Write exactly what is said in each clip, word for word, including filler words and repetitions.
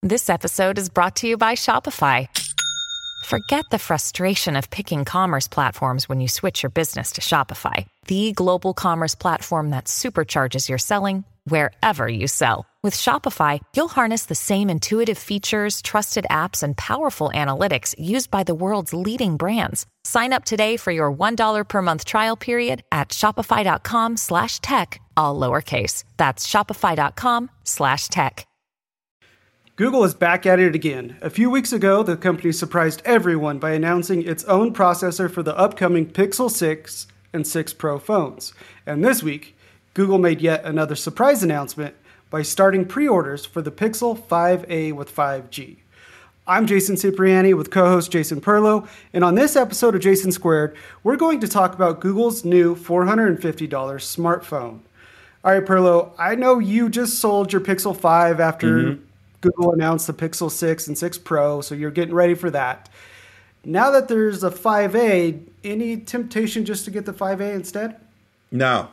This episode is brought to you by Shopify. Forget the frustration of picking commerce platforms when you switch your business to Shopify, the global commerce platform that supercharges your selling wherever you sell. With Shopify, you'll harness the same intuitive features, trusted apps, and powerful analytics used by the world's leading brands. Sign up today for your one dollar per month trial period at shopify.com slash tech, all lowercase. That's shopify.com slash tech. Google is back at it again. A few weeks ago, the company surprised everyone by announcing its own processor for the upcoming Pixel six and six Pro phones. And this week, Google made yet another surprise announcement by starting pre-orders for the Pixel five a with five G. I'm Jason Cipriani with co-host Jason Perlow, and on this episode of Jason Squared, we're going to talk about Google's new four hundred fifty dollars smartphone. All right, Perlow, I know you just sold your Pixel five after mm-hmm. Google announced the Pixel six and six Pro, so you're getting ready for that. Now that there's a five a, any temptation just to get the five a instead? No.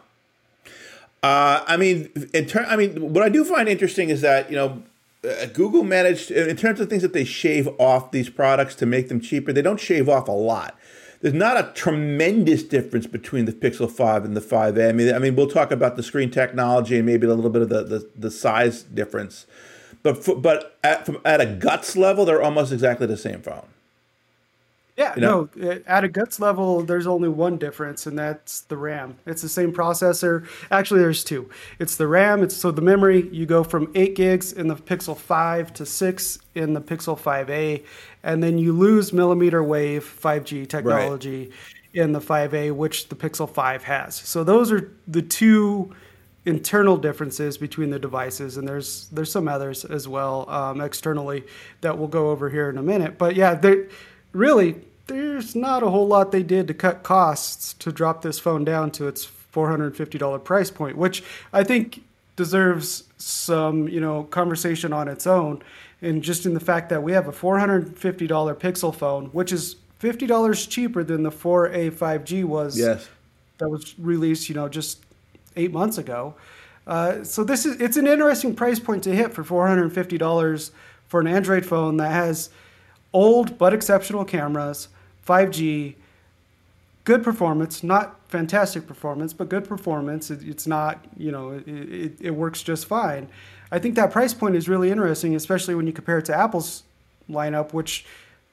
Uh, I mean, in ter- I mean, what I do find interesting is that, you know, uh, Google managed, in terms of things that they shave off these products to make them cheaper, they don't shave off a lot. There's not a tremendous difference between the Pixel five and the five a. I mean, I mean, we'll talk about the screen technology and maybe a little bit of the, the, the size difference. But for, but at, from, at a guts level, they're almost exactly the same phone. Yeah, you know? no, at a guts level, there's only one difference, and that's the RAM. It's the same processor. Actually, there's two. It's the RAM. It's so the memory, you go from eight gigs in the Pixel five to six in the Pixel five a, and then you lose millimeter wave five G technology right. in the five a, which the Pixel five has. So those are the two internal differences between the devices, and there's there's some others as well um, externally that we'll go over here in a minute. But yeah, there really there's not a whole lot they did to cut costs to drop this phone down to its four hundred fifty dollars price point, which I think deserves some you know conversation on its own, and just in the fact that we have a four hundred fifty dollars Pixel phone, which is fifty dollars cheaper than the four a five G was. Yes, that was released you know just eight months ago. Uh, so this is it's an interesting price point to hit for four hundred fifty dollars for an Android phone that has old but exceptional cameras, five G, good performance, not fantastic performance, but good performance. It, it's not, you know, it, it, it works just fine. I think that price point is really interesting, especially when you compare it to Apple's lineup, which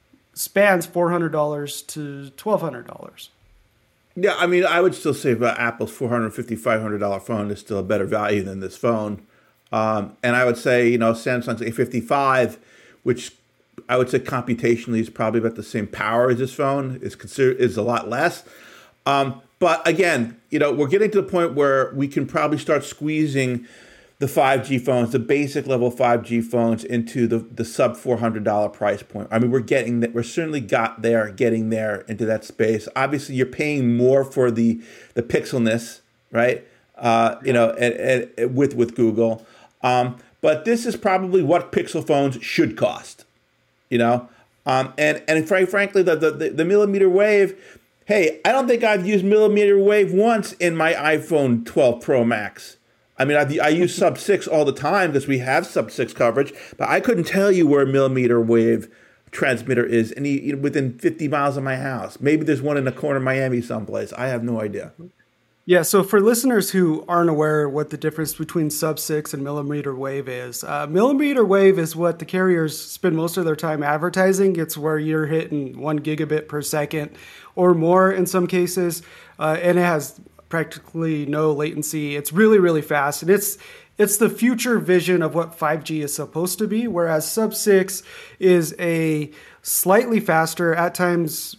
spans four hundred dollars to twelve hundred dollars. Yeah, I mean, I would still say about Apple's four hundred fifty dollars, five hundred dollars phone is still a better value than this phone. Um, and I would say, you know, Samsung's A fifty-five, which I would say computationally is probably about the same power as this phone, is considered is a lot less. Um, but again, you know, we're getting to the point where we can probably start squeezing the five G phones, the basic level five G phones, into the, the sub four hundred dollars price point. I mean, we're getting that. We're certainly got there, getting there into that space. Obviously, you're paying more for the the pixelness, right? Uh, you know, and, and with with Google. Um, but this is probably what Pixel phones should cost, you know. Um, and and quite frankly, the, the the millimeter wave. Hey, I don't think I've used millimeter wave once in my iPhone twelve Pro Max. I mean, I, I use sub six all the time because we have sub six coverage, but I couldn't tell you where a millimeter wave transmitter is any you know, within fifty miles of my house. Maybe there's one in the corner of Miami someplace. I have no idea. Yeah, so for listeners who aren't aware what the difference between sub six and millimeter wave is, uh, millimeter wave is what the carriers spend most of their time advertising. It's where you're hitting one gigabit per second or more in some cases, uh, and it has practically no latency. It's really, really fast. And it's it's the future vision of what five G is supposed to be, whereas sub six is a slightly faster, at times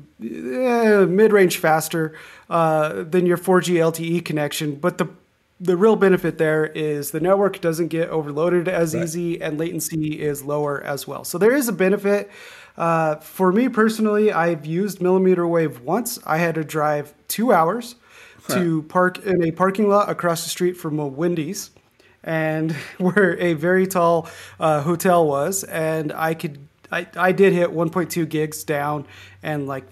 eh, mid-range faster uh, than your four G L T E connection. But the the real benefit there is the network doesn't get overloaded as right. easy, and latency is lower as well. So there is a benefit. Uh, for me personally, I've used millimeter wave once. I had to drive two hours to park in a parking lot across the street from a Wendy's, and where a very tall uh, hotel was, and I could I, I did hit one point two gigs down and like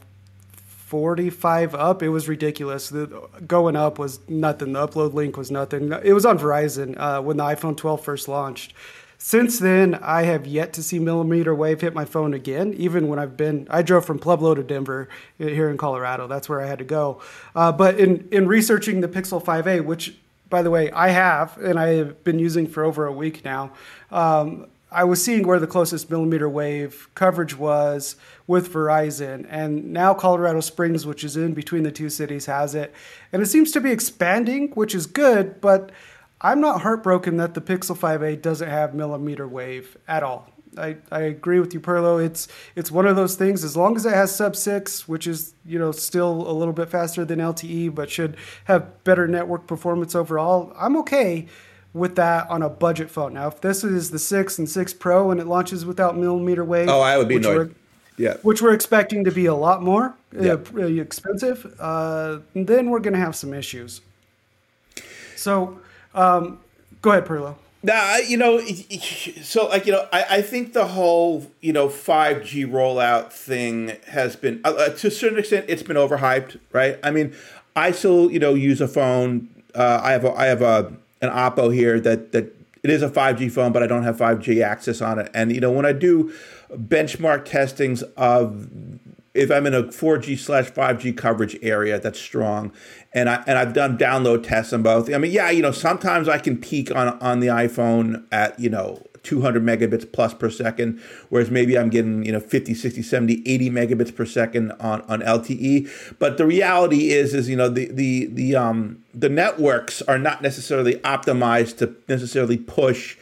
forty-five up. It was ridiculous. The going up was nothing. The upload link was nothing. It was on Verizon uh, when the iPhone twelve first launched. Since then, I have yet to see millimeter wave hit my phone again, even when I've been, I drove from Pueblo to Denver here in Colorado. That's where I had to go. Uh, but in, in researching the Pixel five A, which, by the way, I have, and I have been using for over a week now, um, I was seeing where the closest millimeter wave coverage was with Verizon. And now Colorado Springs, which is in between the two cities, has it. And it seems to be expanding, which is good, but I'm not heartbroken that the Pixel five A doesn't have millimeter wave at all. I, I agree with you, Perlo. It's it's one of those things, as long as it has sub six, which is, you know, still a little bit faster than L T E, but should have better network performance overall, I'm okay with that on a budget phone. Now, if this is the six and six Pro and it launches without millimeter wave, oh, I would be annoyed. Yeah, which we're expecting to be a lot more yeah. uh, expensive, uh, then we're going to have some issues. So, um, go ahead, Perlo. Nah, you know, so like, you know, I, I think the whole, you know, five G rollout thing has been, uh, to a certain extent, it's been overhyped, right? I mean, I still, you know, use a phone. Uh, I have a, I have a, an Oppo here that, that it is a five G phone, but I don't have five G access on it. And, you know, when I do benchmark testings of, if I'm in a four G slash five G coverage area that's strong, and I and I've done download tests on both. I mean, yeah, you know, sometimes I can peak on on the iPhone at, you know, two hundred megabits plus per second, whereas maybe I'm getting, you know, fifty, sixty, seventy, eighty megabits per second on, on L T E. But the reality is, is, you know, the the the um the networks are not necessarily optimized to necessarily push.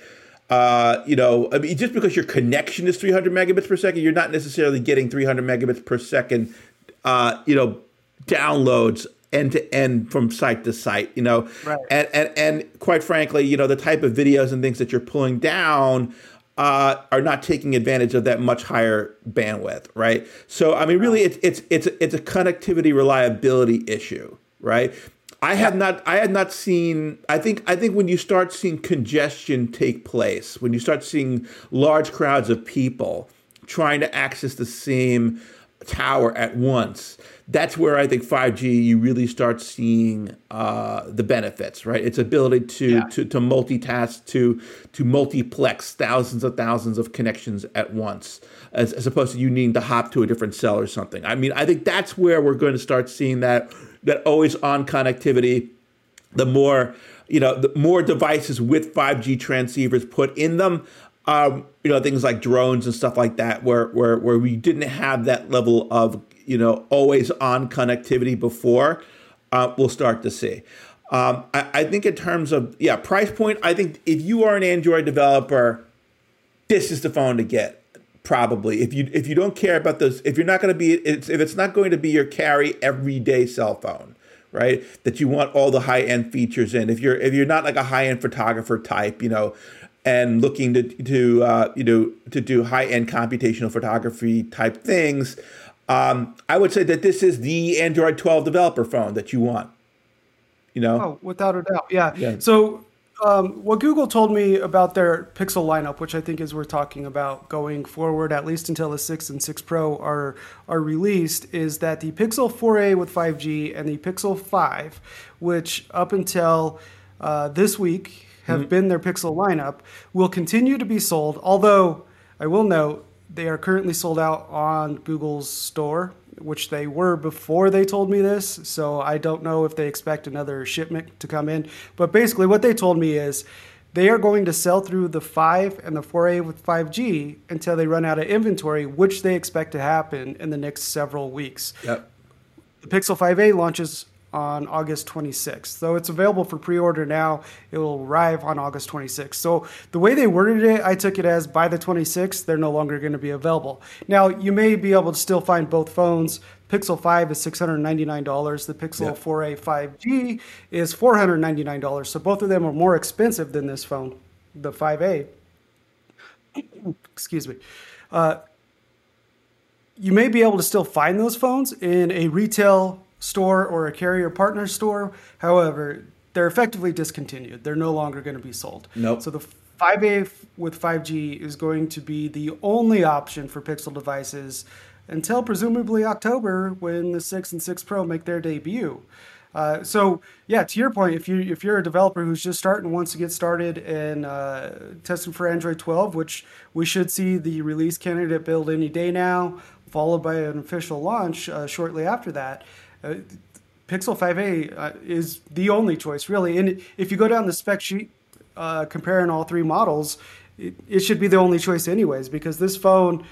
Uh, you know, I mean, just because your connection is three hundred megabits per second, you're not necessarily getting three hundred megabits per second, uh, you know, downloads end to end from site to site, you know, right. and, and, and quite frankly, you know, the type of videos and things that you're pulling down uh, are not taking advantage of that much higher bandwidth. Right. So, I mean, really, it's, it's, it's, it's a connectivity reliability issue, right? I have not. I had not seen. I think. I think when you start seeing congestion take place, when you start seeing large crowds of people trying to access the same tower at once, that's where I think five G you really start seeing uh, the benefits. Right, its ability to yeah. to to multitask, to to multiplex thousands of thousands of connections at once, as, as opposed to you needing to hop to a different cell or something. I mean, I think that's where we're going to start seeing that. That always on connectivity, the more, you know, the more devices with five G transceivers put in them, um, you know, things like drones and stuff like that, where, where, where we didn't have that level of, you know, always on connectivity before, uh, we'll start to see. Um, I, I think in terms of, yeah, price point, I think if you are an Android developer, this is the phone to get. Probably, if you if you don't care about those, if you're not going to be, it's, if it's not going to be your carry everyday cell phone, right? That you want all the high end features in. If you're if you're not like a high end photographer type, you know, and looking to to uh, you know to do high end computational photography type things, um, I would say that this is the Android twelve developer phone that you want. You know, oh, without a doubt, yeah. yeah. So. Um, what Google told me about their Pixel lineup, which I think is we're talking about going forward, at least until the six and six Pro are are released, is that the Pixel four A with five G and the Pixel five, which up until uh, this week have mm-hmm. been their Pixel lineup, will continue to be sold. Although I will note they are currently sold out on Google's store, which they were before they told me this. So I don't know if they expect another shipment to come in. But basically what they told me is they are going to sell through the five and the four A with five G until they run out of inventory, which they expect to happen in the next several weeks. Yep. The Pixel five A launches on August twenty-sixth. So it's available for pre-order now. It will arrive on August twenty-sixth. So the way they worded it, I took it as by the twenty-sixth, they're no longer going to be available. Now, you may be able to still find both phones. Pixel five is six hundred ninety-nine dollars. The Pixel yeah. four A five G is four hundred ninety-nine dollars. So both of them are more expensive than this phone, the five A. Excuse me. Uh, you may be able to still find those phones in a retail store or a carrier partner store. However, they're effectively discontinued. They're no longer going to be sold. Nope. So the five A with five G is going to be the only option for Pixel devices until presumably October when the six and six Pro make their debut. Uh, so yeah, to your point, if you if you're a developer who's just starting and wants to get started and uh, testing for Android twelve, which we should see the release candidate build any day now, followed by an official launch uh, shortly after that. Uh, Pixel five a uh, is the only choice, really. And if you go down the spec sheet, uh, comparing all three models, it, it should be the only choice anyways, because this phone,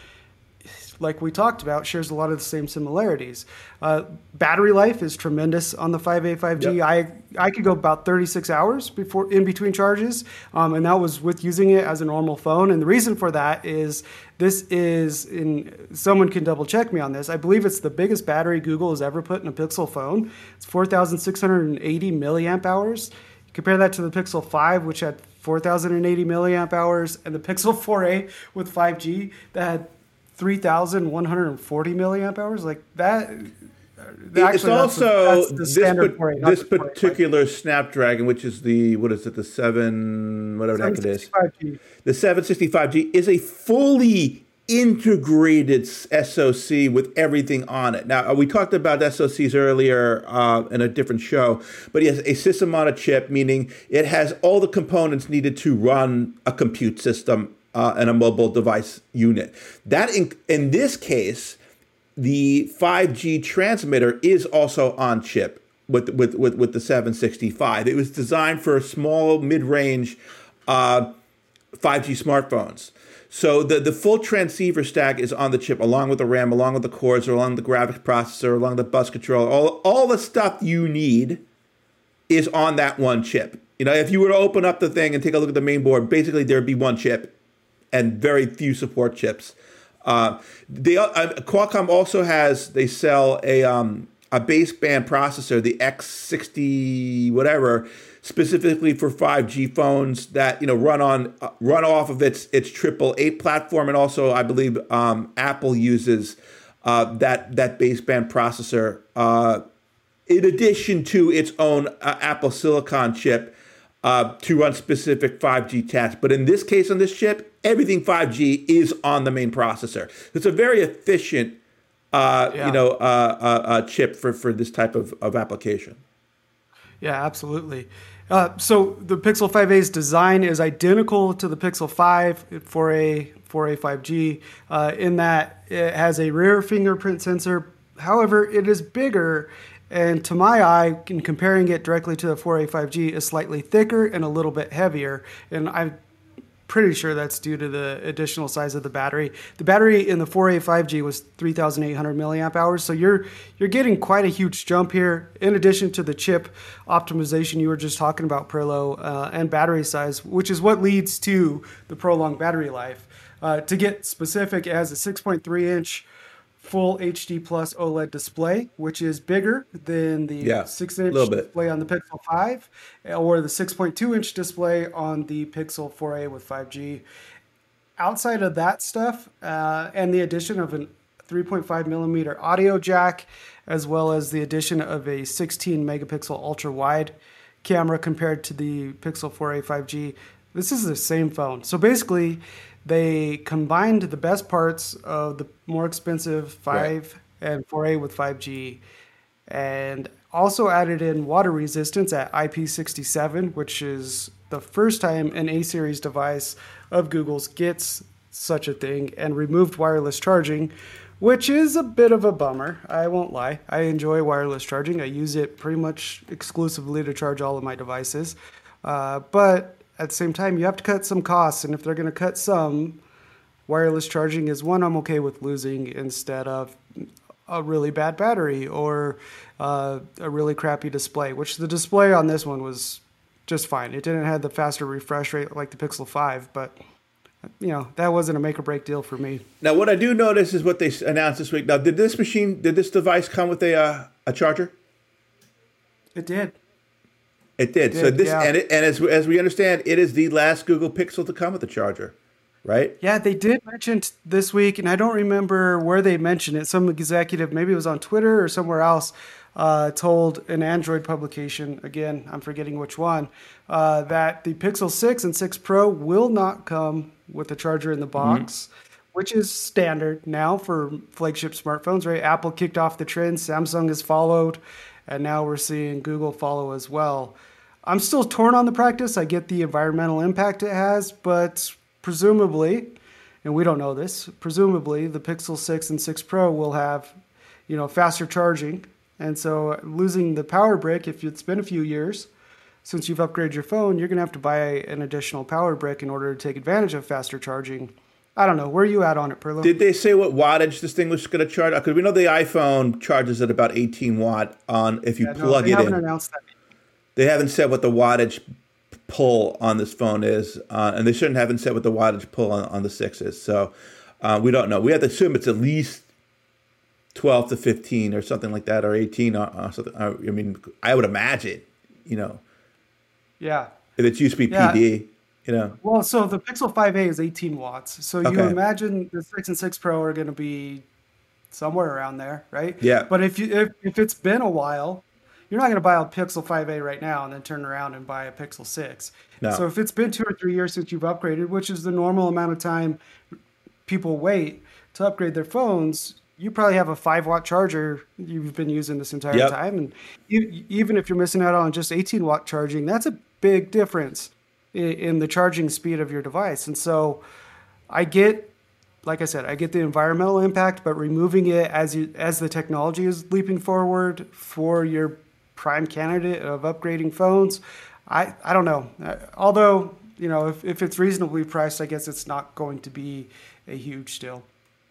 like we talked about, shares a lot of the same similarities. Uh, battery life is tremendous on the five A five G. Yep. I I could go about thirty-six hours before in between charges, um, and that was with using it as a normal phone. And the reason for that is this is, in someone can double check me on this, I believe it's the biggest battery Google has ever put in a Pixel phone. It's four thousand six hundred eighty milliamp hours. Compare that to the Pixel five, which had four thousand eighty milliamp hours, and the Pixel four A with five G that had three thousand one hundred forty milliamp hours. Like that. Actually, it's also the, this, pa- this particular Snapdragon, which is the, what is it, the seven, whatever the heck it is. The seven sixty-five G is a fully integrated S O C with everything on it. Now, we talked about S O Cs earlier uh, in a different show, but it has a system on a chip, meaning it has all the components needed to run a compute system uh, and a mobile device unit. That, in, in this case, the five G transmitter is also on chip with, with, with, with the seven sixty-five. It was designed for small, mid-range uh, five G smartphones. So the, the full transceiver stack is on the chip, along with the RAM, along with the cores, or along with the graphics processor, along with the bus controller. All, all the stuff you need is on that one chip. You know, if you were to open up the thing and take a look at the main board, basically there'd be one chip and very few support chips. Uh, they uh, Qualcomm also has, they sell a um, a baseband processor, the X sixty whatever, specifically for five G phones that, you know, run on uh, run off of its its triple eight platform, and also I believe um, Apple uses uh, that that baseband processor uh, in addition to its own uh, Apple Silicon chip uh, to run specific five G tasks. But in this case, on this chip, everything five G is on the main processor. It's a very efficient, uh, yeah. you know, uh, uh, uh, chip for, for this type of, of application. Yeah, absolutely. Uh, so the Pixel five A's design is identical to the Pixel five four A, four A five G uh, in that it has a rear fingerprint sensor. However, it is bigger, and to my eye, in comparing it directly to the four A five G, is slightly thicker and a little bit heavier. And I'm pretty sure that's due to the additional size of the battery. The battery in the four A five G was three thousand eight hundred milliamp hours, so you're you're getting quite a huge jump here. In addition to the chip optimization you were just talking about, Perlo, uh, and battery size, which is what leads to the prolonged battery life. Uh, to get specific, it has a six point three inch full H D plus OLED display, which is bigger than the yeah, six inch display on the Pixel five or the six point two inch display on the Pixel four A with five G. Outside of that stuff, uh, and the addition of a three point five millimeter audio jack, as well as the addition of a sixteen megapixel ultra wide camera compared to the Pixel four A five G, this is the same phone. So basically, they combined the best parts of the more expensive five right. and four A with five G, and also added in water resistance at I P six seven, which is the first time an A-series device of Google's gets such a thing, and removed wireless charging, which is a bit of a bummer. I won't lie. I enjoy wireless charging. I use it pretty much exclusively to charge all of my devices. Uh, but at the same time, you have to cut some costs, and if they're going to cut some, wireless charging is one I'm okay with losing instead of a really bad battery or uh, a really crappy display, which the display on this one was just fine. It didn't have the faster refresh rate like the Pixel five, but you know, that wasn't a make or break deal for me. Now, what I do notice is what they announced this week. Now, did this machine, did this device come with a uh, a charger? It did. It did. It did so this, yeah. and, it, and as as we understand, it is the last Google Pixel to come with a charger, right? Yeah, they did mention t- this week, and I don't remember where they mentioned it. Some executive, maybe it was on Twitter or somewhere else, uh, told an Android publication, again, I'm forgetting which one, uh, that the Pixel six and six Pro will not come with a charger in the box, mm-hmm. which is standard now for flagship smartphones, right? Apple kicked off the trend. Samsung has followed. and now we're seeing Google follow as well. I'm still torn on the practice. I get the environmental impact it has, but presumably, and we don't know this, presumably the Pixel six and six Pro will have, you know, faster charging. And so losing the power brick, if it's been a few years since you've upgraded your phone, you're going to have to buy an additional power brick in order to take advantage of faster charging. I don't know. Where are you at on it, Perlo? Did they say what wattage this thing was going to charge? Because we know the iPhone charges at about eighteen watt on if you yeah, plug no, it in. They haven't announced that. They haven't said what the wattage pull on this phone is, uh, and they shouldn't haven't said what the wattage pull on, on the six is. So uh, we don't know. We have to assume it's at least twelve to fifteen or something like that, or eighteen or, or something. I mean, I would imagine, you know. Yeah. If it's used to be yeah. P D, you know. Well, so the Pixel five A is eighteen watts. So okay. you imagine the six and six Pro are going to be somewhere around there, right? Yeah. But if you if, if it's been a while, you're not going to buy a Pixel five A right now and then turn around and buy a Pixel six. No. So if it's been two or three years since you've upgraded, which is the normal amount of time people wait to upgrade their phones, you probably have a five watt charger you've been using this entire yep. time. And you, even if you're missing out on just eighteen watt charging, that's a big difference in, in the charging speed of your device. And so I get, like I said, I get the environmental impact, but removing it as you, as the technology is leaping forward for your prime candidate of upgrading phones, I, I don't know. Uh, although, you know, if, if it's reasonably priced, I guess it's not going to be a huge deal.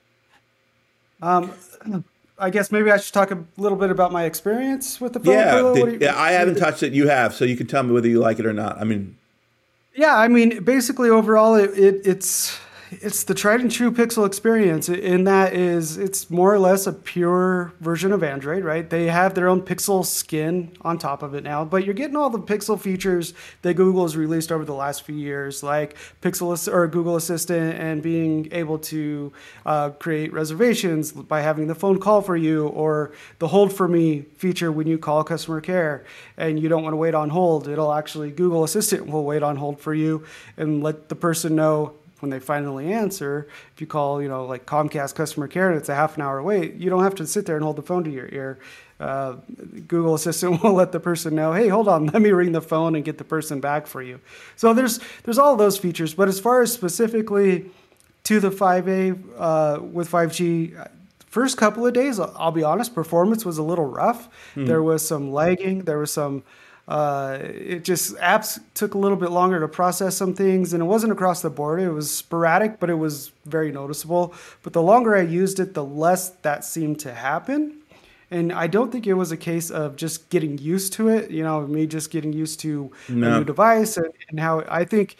Um, I guess maybe I should talk a little bit about my experience with the phone. Yeah, did, you, yeah. I haven't touched it. You have, so you can tell me whether you like it or not. I mean, yeah, I mean, basically overall, it, it it's it's the tried and true Pixel experience. In that is, it's more or less a pure version of Android, right? They have their own Pixel skin on top of it now, but you're getting all the Pixel features that Google has released over the last few years, like Pixel or Google Assistant, and being able to uh, create reservations by having the phone call for you, or the hold for me feature when you call customer care and you don't want to wait on hold. It'll actually, Google Assistant will wait on hold for you and let the person know when they finally answer. If you call, you know, like Comcast customer care and it's a half an hour wait, you don't have to sit there and hold the phone to your ear. Uh, Google Assistant will let the person know, hey, hold on, let me ring the phone and get the person back for you. So there's there's all those features. But as far as specifically to the five A uh, with five G, first couple of days, I'll be honest, performance was a little rough. Mm. There was some lagging. There was some Uh, it just, apps took a little bit longer to process some things, and it wasn't across the board. It was sporadic, but it was very noticeable. But the longer I used it, the less that seemed to happen. And I don't think it was a case of just getting used to it, you know, me just getting used to no. a new device and, and how I think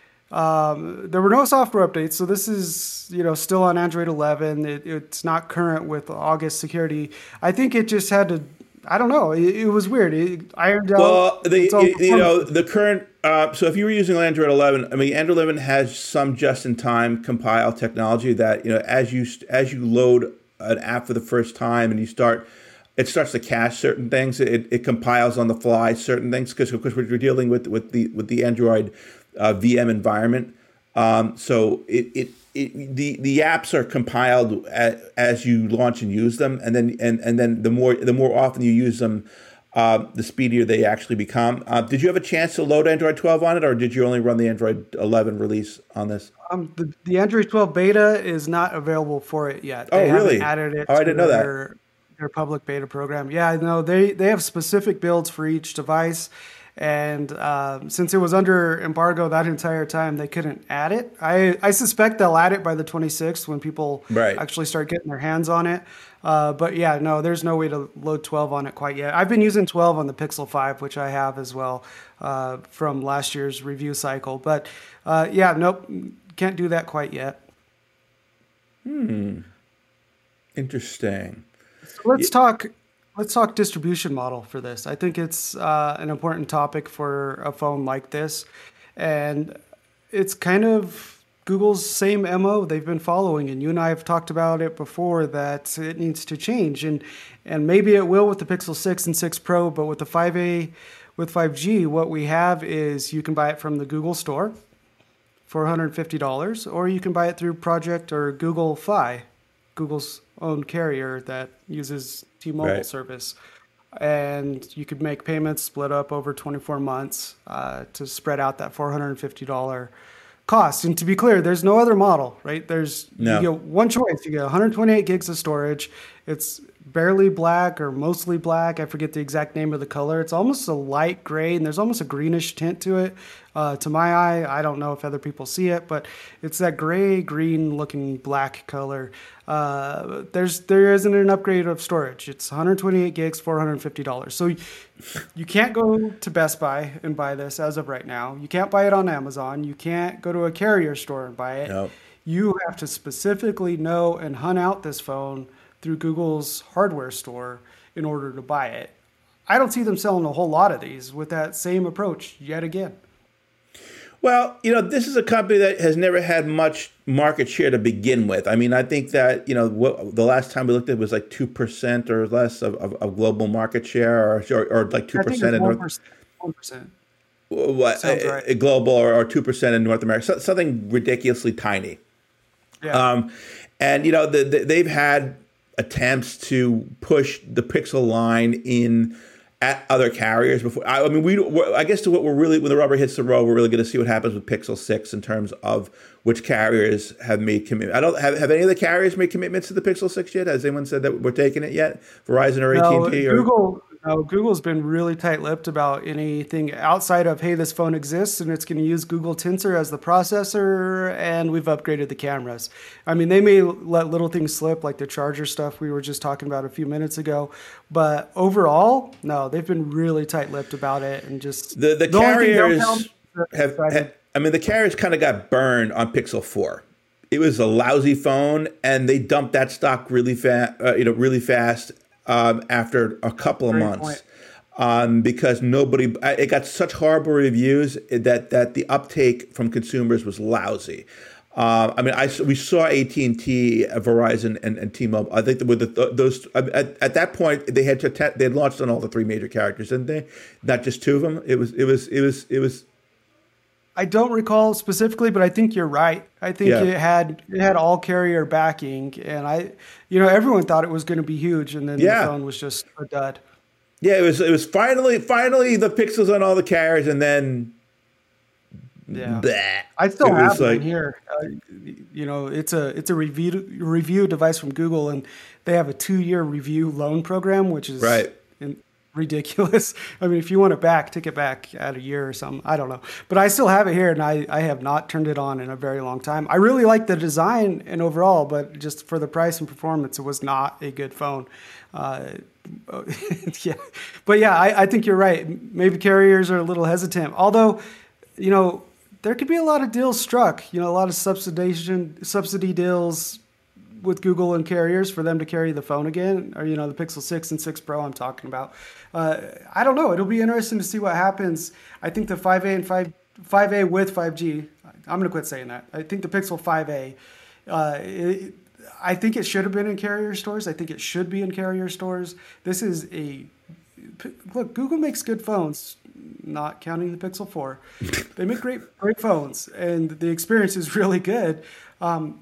um, there were no software updates. So this is, you know, still on Android eleven. It, it's not current with August security. I think it just had to, I don't know. It, it was weird. It ironed out. Well, the you know the current. Uh, so if you were using Android eleven, I mean, Android eleven has some just-in-time compile technology that, you know, as you as you load an app for the first time and you start, it starts to cache certain things. It, it compiles on the fly certain things because of course we're dealing with with the with the Android uh, V M environment. Um, so it it. It, the the apps are compiled as, as you launch and use them, and then and, and then the more the more often you use them, uh, the speedier they actually become. Uh, did you have a chance to load Android twelve on it, or did you only run the Android eleven release on this? Um, the, the Android twelve beta is not available for it yet. They oh, really? Added it oh, I didn't know their, that. Their public beta program. Yeah, no, they they have specific builds for each device. And uh, since it was under embargo that entire time, they couldn't add it. I, I suspect they'll add it by the twenty-sixth when people right. actually start getting their hands on it. Uh, but yeah, no, there's no way to load twelve on it quite yet. I've been using twelve on the Pixel five, which I have as well uh, from last year's review cycle. But uh, yeah, nope, can't do that quite yet. Hmm. Interesting. So let's yeah. talk... Let's talk distribution model for this. I think it's uh, an important topic for a phone like this. And it's kind of Google's same M O they've been following. And you and I have talked about it before that it needs to change. And and maybe it will with the Pixel six and six Pro, but with the five A, with five G, what we have is you can buy it from the Google Store for one hundred fifty dollars, or you can buy it through Project or Google Fi, Google's own carrier that uses T-Mobile right. service. and you could make payments split up over twenty-four months uh, to spread out that four hundred fifty dollars cost. And to be clear, there's no other model, right? There's no. you get one choice. You get one hundred twenty-eight gigs of storage. It's barely black or mostly black. I forget the exact name of the color. It's almost a light gray, and there's almost a greenish tint to it. Uh, to my eye, I don't know if other people see it, but it's that gray, green looking black color. Uh, there's, there isn't an upgrade of storage. It's one hundred twenty-eight gigs, four hundred fifty dollars. So you, you can't go to Best Buy and buy this as of right now. You can't buy it on Amazon. You can't go to a carrier store and buy it. Nope. You have to specifically know and hunt out this phone through Google's hardware store in order to buy it. I don't see them selling a whole lot of these with that same approach yet again. Well, you know, this is a company that has never had much market share to begin with. I mean, I think that, you know, what, the last time we looked at it was like two percent or less of, of, of global market share, or, or, or like two percent in North America. one percent. What, Sounds right. a, a global or, or two percent in North America, so, something ridiculously tiny. Yeah. Um, and, you know, the, the, they've had attempts to push the Pixel line in at other carriers before. I, I mean, we. I guess to what we're really, when the rubber hits the road, we're really going to see what happens with Pixel six in terms of which carriers have made commitments. I don't have have any of the carriers made commitments to the Pixel six yet. Has anyone said that we're taking it yet? Verizon or no, A T and T? Or Google. No, Google's been really tight-lipped about anything outside of, hey, this phone exists and it's going to use Google Tensor as the processor, and we've upgraded the cameras. I mean, they may let little things slip, like the charger stuff we were just talking about a few minutes ago, but overall, no, they've been really tight-lipped about it, and just the the, the carriers have, have. I mean, the carriers kind of got burned on Pixel four. It was a lousy phone, and they dumped that stock really fast. Uh, you know, really fast. Um, after a couple of Great months, um, because nobody, it got such horrible reviews that that the uptake from consumers was lousy. Uh, I mean, I we saw A T and T, Verizon, and, and T-Mobile. I think with the, those at, at that point they had to te- they had launched on all the three major characters, didn't they? Not just two of them. It was it was it was it was. I don't recall specifically, but I think you're right. I think yeah. it had it had all carrier backing, and I, you know, everyone thought it was going to be huge, and then yeah. the phone was just a dud. Yeah, it was. It was finally, finally the Pixels on all the carriers, and then yeah, bleh. I still have one like, here. Uh, you know, it's a it's a review review device from Google, and they have a two year review loan program, which is right. In, ridiculous. I mean, if you want it back, take it back at a year or something. I don't know. But I still have it here, and I, I have not turned it on in a very long time. I really like the design and overall, but just for the price and performance, it was not a good phone. Uh, yeah. But yeah, I, I think you're right. Maybe carriers are a little hesitant. Although, you know, there could be a lot of deals struck, you know, a lot of subsidization, subsidy deals with Google and carriers for them to carry the phone again, or, you know, the Pixel six and six Pro I'm talking about. Uh, I don't know. It'll be interesting to see what happens. I think the five A and five, five A with five G, I'm going to quit saying that. I think the Pixel five A, uh, it, I think it should have been in carrier stores. I think it should be in carrier stores. This is a, look, Google makes good phones, not counting the Pixel four. They make great, great phones, and the experience is really good. Um,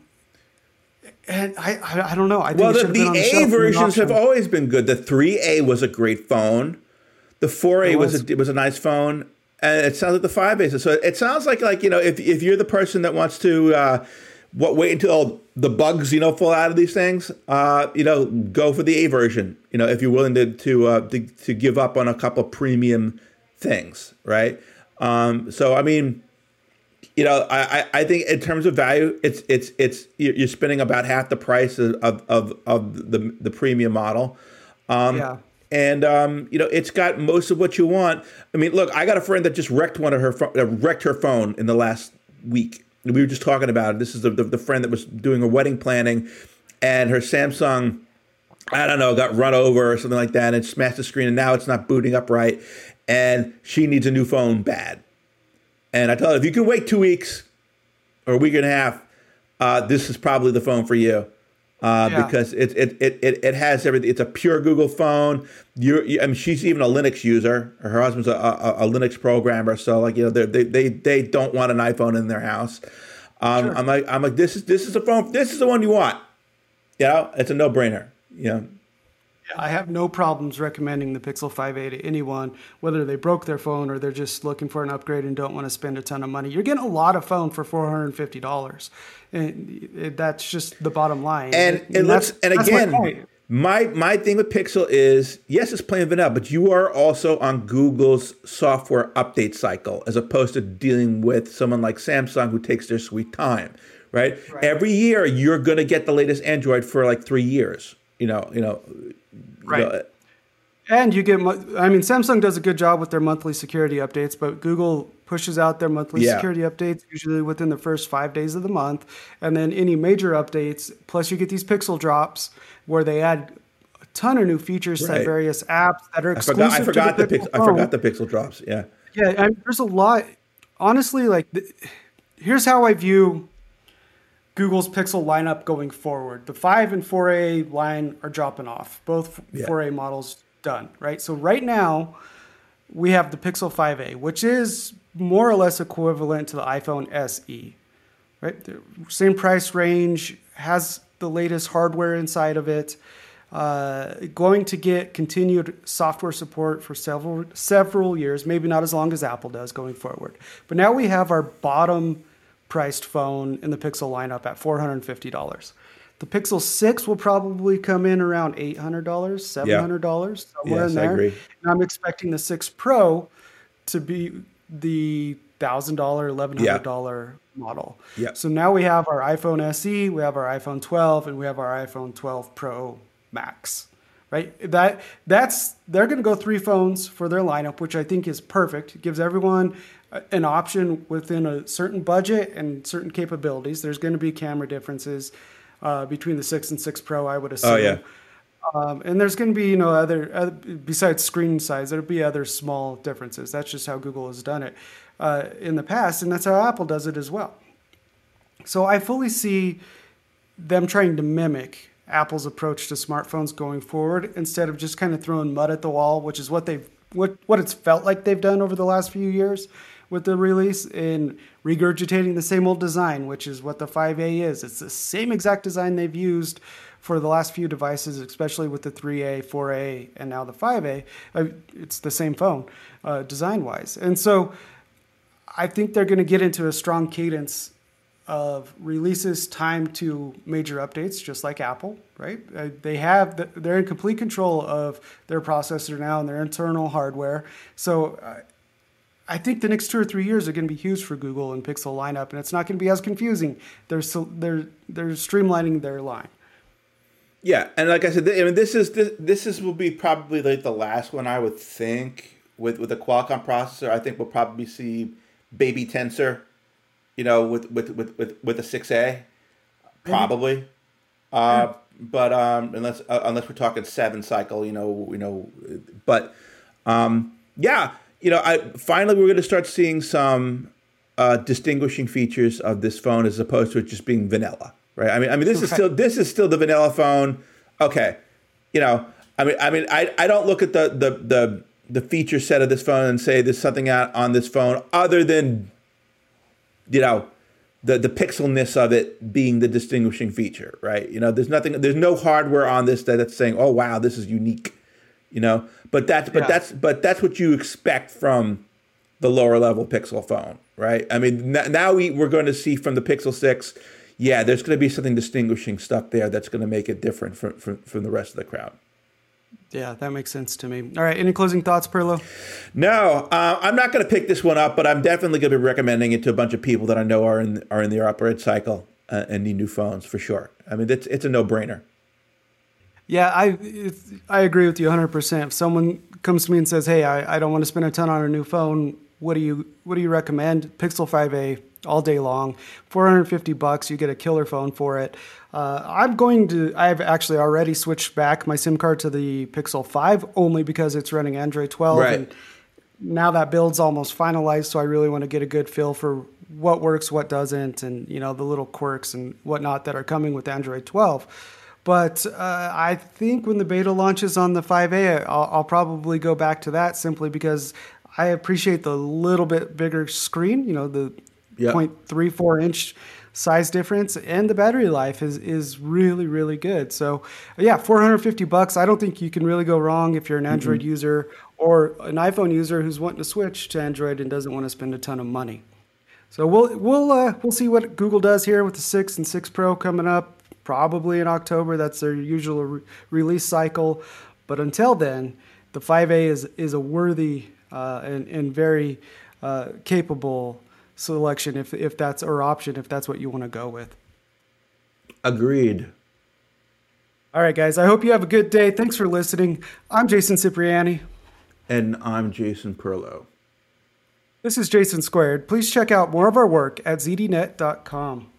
And I, I, I don't know. I think well, it the, the, the A versions have always been good. The three A was a great phone. The four A was. was a was a nice phone, and it sounds like the five A. So it sounds like like you know if if you're the person that wants to uh, what wait until the bugs you know fall out of these things, uh, you know go for the A version. You know if you're willing to to uh, to, to give up on a couple premium things, right? Um, so I mean. You know, I, I think in terms of value, it's it's it's you're spending about half the price of of, of the the premium model, um, yeah. And um, you know, it's got most of what you want. I mean, look, I got a friend that just wrecked one of her uh, wrecked her phone in the last week. We were just talking about it. This is the, the the friend that was doing her wedding planning, and her Samsung, I don't know, got run over or something like that, and smashed the screen, and now it's not booting up right, and she needs a new phone bad. And I tell her, if you can wait two weeks or a week and a half, uh, this is probably the phone for you uh, yeah. because it, it it it it has everything. It's a pure Google phone. You're, you, I mean, she's even a Linux user. Her husband's a, a, a Linux programmer, so like you know, they they they don't want an iPhone in their house. Um, sure. I'm like I'm like this is this is a phone. This is the one you want. You know, it's a no brainer. You know. I have no problems recommending the Pixel five a to anyone, whether they broke their phone or they're just looking for an upgrade and don't want to spend a ton of money. You're getting a lot of phone for four hundred fifty dollars. And it, that's just the bottom line. And and it looks, and again, my, my my thing with Pixel is, yes, it's plain vanilla, but you are also on Google's software update cycle, as opposed to dealing with someone like Samsung who takes their sweet time, right? right. Every year, you're going to get the latest Android for like three years, you know, you know. Right. You know, and you get, I mean, Samsung does a good job with their monthly security updates, but Google pushes out their monthly yeah. security updates usually within the first five days of the month. And then any major updates, plus you get these Pixel drops where they add a ton of new features right. to various apps that are exclusive I forgot, I forgot to the, the Pixel, Pixel I forgot the Pixel drops, yeah. Yeah, I mean, there's a lot. Honestly, like, th- here's how I view Google's Pixel lineup going forward. The five and four A line are dropping off. Both yeah. four A models done, right? So right now, we have the Pixel five A, which is more or less equivalent to the iPhone S E, right? The same price range, has the latest hardware inside of it, uh, going to get continued software support for several several years, maybe not as long as Apple does going forward. But now we have our bottom priced phone in the Pixel lineup at four hundred fifty dollars. The Pixel six will probably come in around eight hundred dollars, seven hundred dollars, yeah. somewhere yes, in there. I agree. And I'm expecting the six Pro to be the one thousand dollars, eleven hundred dollars yeah. model. Yeah. So now we have our iPhone S E, we have our iPhone twelve, and we have our iPhone twelve Pro Max. Right? That that's they're going to go three phones for their lineup, which I think is perfect. It gives everyone an option within a certain budget and certain capabilities. There's going to be camera differences uh, between the six and six Pro, I would assume. Oh yeah. Um, and there's going to be, you know, other, other besides screen size, there'll be other small differences. That's just how Google has done it uh, in the past, and that's how Apple does it as well. So I fully see them trying to mimic Apple's approach to smartphones going forward, instead of just kind of throwing mud at the wall, which is what they've what what it's felt like they've done over the last few years with the release, and regurgitating the same old design, which is what the five A is. It's the same exact design they've used for the last few devices, especially with the three A, four A, and now the five A. It's the same phone uh, design-wise. And so I think they're going to get into a strong cadence of releases timed to major updates, just like Apple, right? Uh, they have, the, they're in complete control of their processor now and their internal hardware. So uh, I think the next two or three years are going to be huge for Google and Pixel lineup, and it's not going to be as confusing. They're so, they're they're streamlining their line. Yeah, and like I said, I mean, this is this, this is will be probably like the last one, I would think, with with a Qualcomm processor. I think we'll probably see Baby Tensor, you know, with with with with, with a six A, probably. Uh, but um, unless uh, unless we're talking seven cycle, you know, you know, but um, yeah, you know, I finally we're going to start seeing some uh, distinguishing features of this phone, as opposed to it just being vanilla. Right. I mean, I mean, this is still this is still the vanilla phone. Okay. You know, I mean, I mean, I, I don't look at the, the the the feature set of this phone and say there's something out on this phone other than, you know, the the pixelness of it being the distinguishing feature. Right. You know, there's nothing. There's no hardware on this that, that's saying, oh wow, this is unique. You know, but that's but yeah. that's but that's what you expect from the lower level Pixel phone. Right. I mean, n- now we we're going to see from the Pixel six. Yeah, there's going to be something distinguishing stuff there that's going to make it different from, from, from the rest of the crowd. Yeah, that makes sense to me. All right, any closing thoughts, Perlo? No, uh, I'm not going to pick this one up, but I'm definitely going to be recommending it to a bunch of people that I know are in are in their upgrade cycle uh, and need new phones for sure. I mean, it's it's a no-brainer. Yeah, I it's, I agree with you one hundred percent. If someone comes to me and says, "Hey, I, I don't want to spend a ton on a new phone," what do you what do you recommend? Pixel five A. All day long, four hundred fifty bucks. You get a killer phone for it. Uh, I'm going to. I've actually already switched back my SIM card to the Pixel five only because it's running Android twelve, right. And now that build's almost finalized. So I really want to get a good feel for what works, what doesn't, and you know the little quirks and whatnot that are coming with Android twelve. But uh, I think when the beta launches on the five A, I'll, I'll probably go back to that simply because I appreciate the little bit bigger screen. You know the Yep. zero point three four inch size difference, and the battery life is is really, really good. So yeah, four hundred fifty bucks. I don't think you can really go wrong if you're an Android mm-hmm. user or an iPhone user who's wanting to switch to Android and doesn't want to spend a ton of money. So we'll we'll uh, we'll see what Google does here with the six and six Pro coming up, probably in October. That's their usual re- release cycle. But until then, the five A is is a worthy uh, and and very uh, capable selection if if that's or option if that's what you want to go with. Agreed. All right, guys. I hope you have a good day. Thanks for listening. I'm Jason Cipriani. And I'm Jason Perlow. This is Jason Squared. Please check out more of our work at z d net dot com.